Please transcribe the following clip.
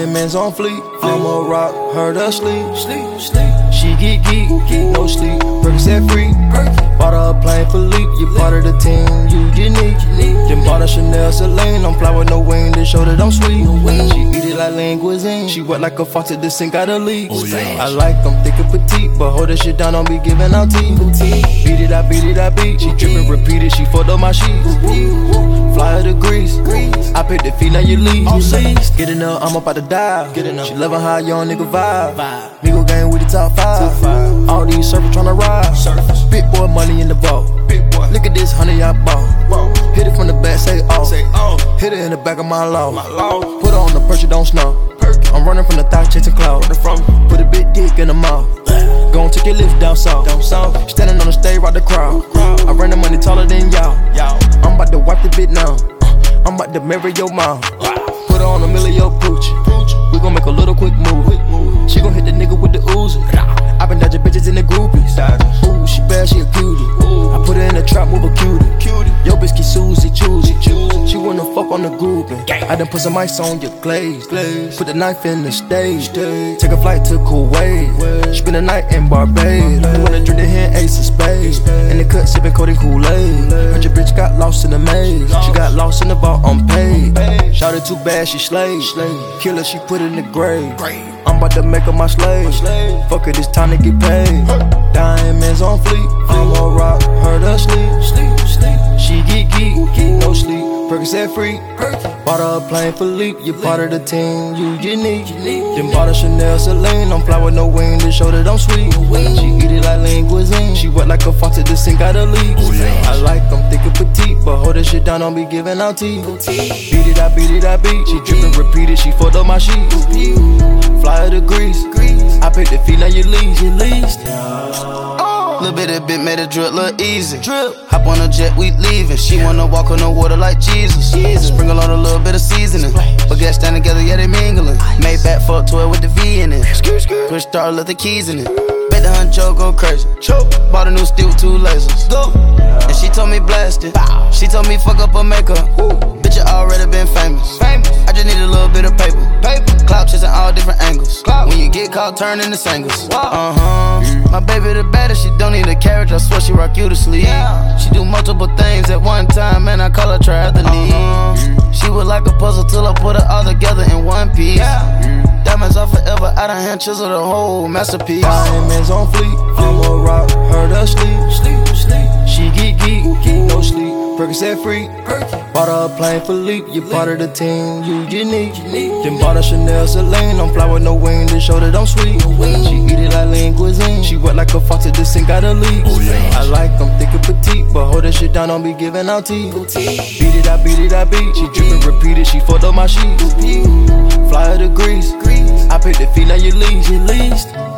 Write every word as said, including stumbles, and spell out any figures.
Diamonds on fleek, I'm a rock, heard her sleep. She get geek, no sleep, Percocet free. Bought her a plane for leap, you part of the team, you unique. Then bought a Chanel Celine, I'm fly with no wing to show that I'm sweet. She eat it like linguine, she wet like a faucet, the sink out of leaks. Oh, yeah. I like them thick and petite, but hold that shit down, don't be giving out tea. Beat it, I beat it, I beat. She drippin', repeat it, she fucked up my sheets. Fly her to Greece, I paid the fee, now you leave. Getting up, I'm about to die. She loving how young nigga vibe. Migo gang with the top five. All these surfers tryna ride. Big boy money in the vault. Look at this honey I bought. Hit it from the back, say oh. Hit it in the back of my law. Put her on the pressure, don't snow. I'm running from the thighs, chasing cloud. Put a big dick in the mouth. Gon' take your lift down south. Standing on the stage, rock the crowd. I run the money taller than y'all. I'm about to wipe the bit now. I'm about to marry your mom. Put her on a million pooch. We gon' make a little quick move. She gon' hit the nigga with the Uzi. I been dodging bitches in the groupies. Ooh, she bad, she a cutie. I put her in the trap, move a cutie. Yo, bitch, keep Susie, choosy. She wanna fuck on the groupie. I done put some ice on your glaze. Put the knife in the stage. Take a flight to Kuwait. Spend the night in Barbados. Wanna drink the hand, ace of spades. In the cut, sippin' codeine Kool-Aid. Heard your bitch got lost in the maze. She got lost in the vault, unpaid. Shouted too bad, she slayed. Killer, she put in the grave. I'm about to make her my slave. Fuck it, it's time to get paid. Diamonds on fleek, I'm a rock, heard her sleep. She get geek, no sleep, Percocet free. Bought her a plane for leap, you part of the team, you unique. Then bought a Chanel Celine, I'm fly with no wing to show that I'm sweet. She eat it like linguine, she wet like a faucet, the sink out of leaks. I like them thick and petite, but hold that shit down, don't be giving out tea. Beat it, I beat it, I beat. She drippin', repeat it, she fucked up my sheets. Fly her to Greece, I paid the fee, now you leave. Little bit of bit made it drip, little easy. Drip. Hop on a jet, we leaving. She wanna walk on the water like Jesus. Jesus. Sprinkle on a little bit of seasoning. But get stand together, yeah, they mingling. Made back fuck twelve with the V in it. Push start, let the keys in it. Bet the honcho go crazy. Choke. Bought a new steel with two lasers. Go. And she told me blast it. She told me fuck up her makeup. Bitch, you already been famous. famous. I just need a little bit of paper. Paper. Clout chasing all different angles. Clout. When you get caught, turn into singles. Uh huh. My baby the baddest, she don't need a carriage. I swear she rock you to sleep. Yeah. She do multiple things at one time, man. I call her triathlete. Uh-huh. She was like a puzzle till I put her all together in one piece. Yeah. Diamonds are forever. I done hand chisel the whole masterpiece. Diamonds on fleek, I'm a rock, heard her sleep. She get geek, no sleep, Percocet free. Bought her a plane for leap, you part of the team, you unique. Then bought a Chanel Celine, I'm fly with no wing to show that I'm sweet. She eat it like linguine, she wet like a faucet, the sink out of leaks. I like them thick and petite, but hold that shit down, don't be giving out tea. Beat it, I beat it, I beat. She drippin', repeat it, she fucked up my sheets. Fly her to Greece, I paid the fee, now you leave.